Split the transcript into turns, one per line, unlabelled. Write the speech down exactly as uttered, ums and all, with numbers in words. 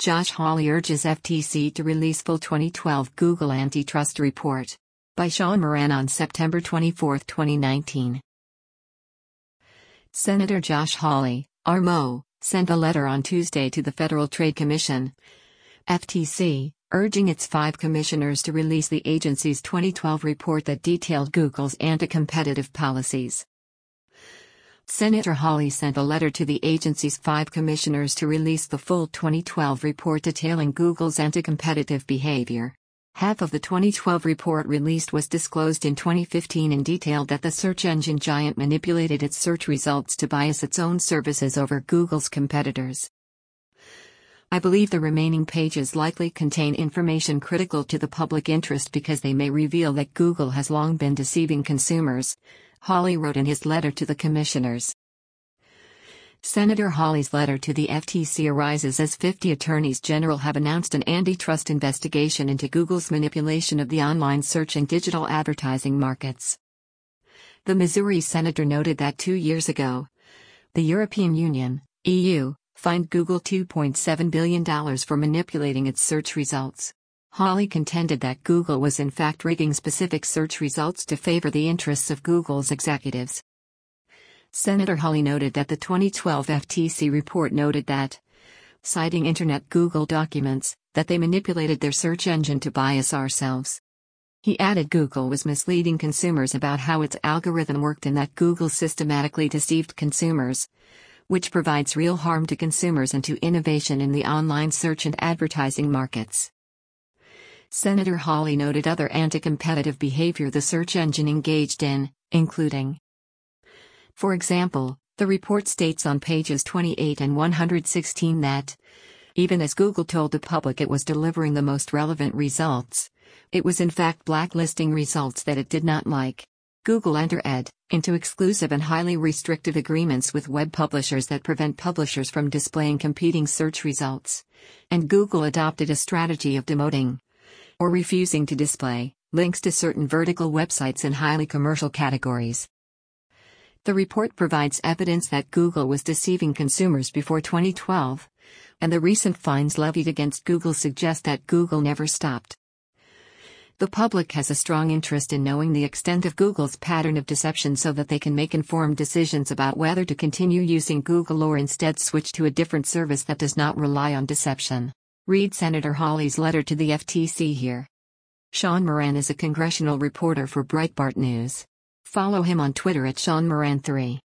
Josh Hawley urges F T C to release full twenty twelve Google antitrust report. By Sean Moran on September twenty-fourth, twenty nineteen. Senator Josh Hawley, R M O, sent a letter on Tuesday to the Federal Trade Commission, F T C, urging its five commissioners to release the agency's twenty twelve report that detailed Google's anti-competitive policies. Senator Hawley sent a letter to the agency's five commissioners to release the full twenty twelve report detailing Google's anti-competitive behavior. Half of the twenty twelve report released was disclosed in twenty fifteen and detailed that the search engine giant manipulated its search results to bias its own services over Google's competitors. I believe the remaining pages likely contain information critical to the public interest because they may reveal that Google has long been deceiving consumers, Hawley wrote in his letter to the commissioners. Senator Hawley's letter to the F T C arises as fifty attorneys general have announced an antitrust investigation into Google's manipulation of the online search and digital advertising markets. The Missouri senator noted that two years ago, the European Union, E U, fined Google two point seven billion dollars for manipulating its search results. Hawley contended that Google was in fact rigging specific search results to favor the interests of Google's executives. Senator Hawley noted that the twenty twelve F T C report noted that, citing Internet Google documents, that they manipulated their search engine to bias ourselves. He added Google was misleading consumers about how its algorithm worked and that Google systematically deceived consumers, which provides real harm to consumers and to innovation in the online search and advertising markets. Senator Hawley noted other anti-competitive behavior the search engine engaged in, including, for example, the report states on pages twenty-eight and one hundred sixteen that, even as Google told the public it was delivering the most relevant results, it was in fact blacklisting results that it did not like. Google entered into exclusive and highly restrictive agreements with web publishers that prevent publishers from displaying competing search results, and Google adopted a strategy of demoting or refusing to display links to certain vertical websites in highly commercial categories. The report provides evidence that Google was deceiving consumers before twenty twelve, and the recent fines levied against Google suggest that Google never stopped. The public has a strong interest in knowing the extent of Google's pattern of deception so that they can make informed decisions about whether to continue using Google or instead switch to a different service that does not rely on deception. Read Senator Hawley's letter to the F T C here. Sean Moran is a congressional reporter for Breitbart News. Follow him on Twitter at Sean Moran three.